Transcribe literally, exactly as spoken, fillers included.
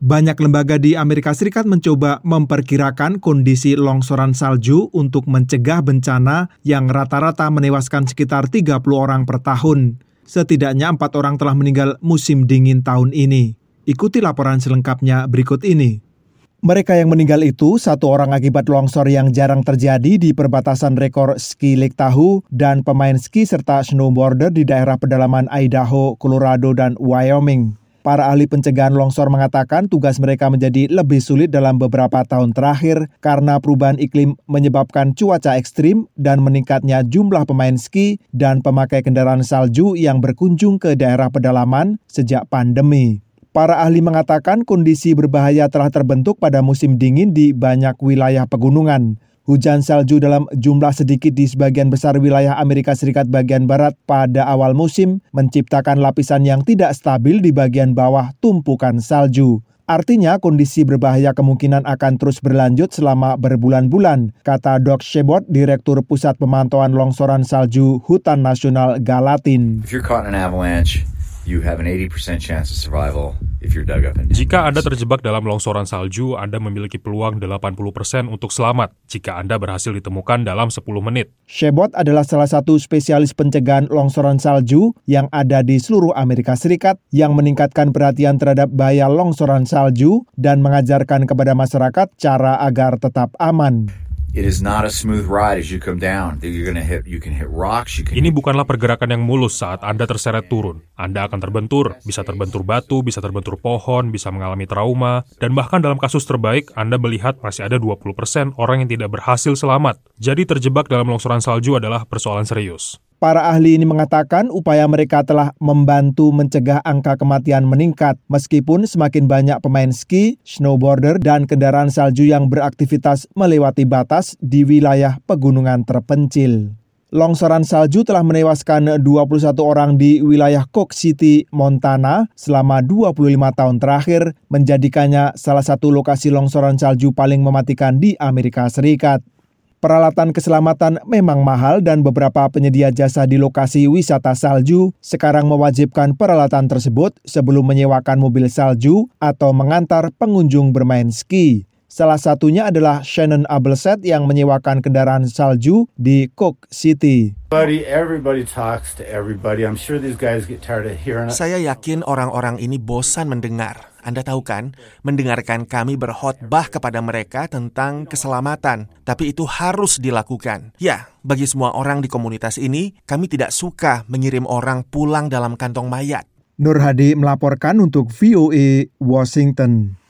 Banyak lembaga di Amerika Serikat mencoba memperkirakan kondisi longsoran salju untuk mencegah bencana yang rata-rata menewaskan sekitar tiga puluh orang per tahun. Setidaknya empat orang telah meninggal musim dingin tahun ini. Ikuti laporan selengkapnya berikut ini. Mereka yang meninggal itu satu orang akibat longsor yang jarang terjadi di perbatasan rekor ski Lake Tahoe dan pemain ski serta snowboarder di daerah pedalaman Idaho, Colorado, dan Wyoming. Para ahli pencegahan longsor mengatakan tugas mereka menjadi lebih sulit dalam beberapa tahun terakhir karena perubahan iklim menyebabkan cuaca ekstrim dan meningkatnya jumlah pemain ski dan pemakai kendaraan salju yang berkunjung ke daerah pedalaman sejak pandemi. Para ahli mengatakan kondisi berbahaya telah terbentuk pada musim dingin di banyak wilayah pegunungan. Hujan salju dalam jumlah sedikit di sebagian besar wilayah Amerika Serikat bagian barat pada awal musim menciptakan lapisan yang tidak stabil di bagian bawah tumpukan salju. Artinya kondisi berbahaya kemungkinan akan terus berlanjut selama berbulan-bulan, kata Doug Chabot, Direktur Pusat Pemantauan Longsoran Salju Hutan Nasional Gallatin. If you're caught in an avalanche, you have an eighty percent chance of survival if you're dug up in. Jika Anda terjebak dalam longsoran salju, Anda memiliki peluang delapan puluh persen untuk selamat jika Anda berhasil ditemukan dalam sepuluh menit. Chabot adalah salah satu spesialis pencegahan longsoran salju yang ada di seluruh Amerika Serikat yang meningkatkan perhatian terhadap bahaya longsoran salju dan mengajarkan kepada masyarakat cara agar tetap aman. It is not a smooth ride as you come down. You're gonna hit, you can hit rocks. You can Ini bukanlah pergerakan yang mulus saat Anda terseret turun. Anda akan terbentur, bisa terbentur batu, bisa terbentur pohon, bisa mengalami trauma, dan bahkan dalam kasus terbaik, Anda melihat masih ada dua puluh persen orang yang tidak berhasil selamat. Jadi terjebak dalam longsoran salju adalah persoalan serius. Para ahli ini mengatakan upaya mereka telah membantu mencegah angka kematian meningkat meskipun semakin banyak pemain ski, snowboarder, dan kendaraan salju yang beraktivitas melewati batas di wilayah pegunungan terpencil. Longsoran salju telah menewaskan dua puluh satu orang di wilayah Cook City, Montana selama dua puluh lima tahun terakhir, menjadikannya salah satu lokasi longsoran salju paling mematikan di Amerika Serikat. Peralatan keselamatan memang mahal dan beberapa penyedia jasa di lokasi wisata salju sekarang mewajibkan peralatan tersebut sebelum menyewakan mobil salju atau mengantar pengunjung bermain ski. Salah satunya adalah Shannon Abelset yang menyewakan kendaraan salju di Cook City. Everybody talks to everybody. I'm sure these guys get tired of hearing it. Saya yakin orang-orang ini bosan mendengar. Anda tahu kan, mendengarkan kami berkhotbah kepada mereka tentang keselamatan. Tapi itu harus dilakukan. Ya, bagi semua orang di komunitas ini, kami tidak suka mengirim orang pulang dalam kantong mayat. Nur Hadi melaporkan untuk V O A Washington.